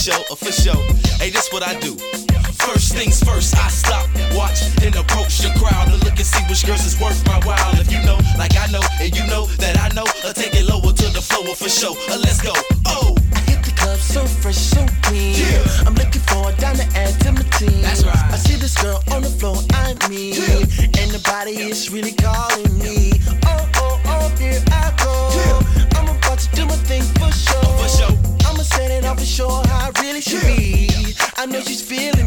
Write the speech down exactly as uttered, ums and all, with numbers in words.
sure, for sure. Hey, this what I do. First things first, I stop, watch, then approach the crowd to look and see which girls is worth my while. If you know, like I know, and you know that I know, I'll take it lower to the floor for sure. Uh, let's go. Oh, I hit the club so fresh, so clean. Yeah. I'm looking for a dime to add to my team. That's right. I see this girl on the floor, I mean, yeah. And the body is really calling me. Oh, oh, oh, here I go. Yeah. I'm about to do my thing for sure. Oh, for sure. I'ma set it off for sure how I really should yeah. be. I know she's feeling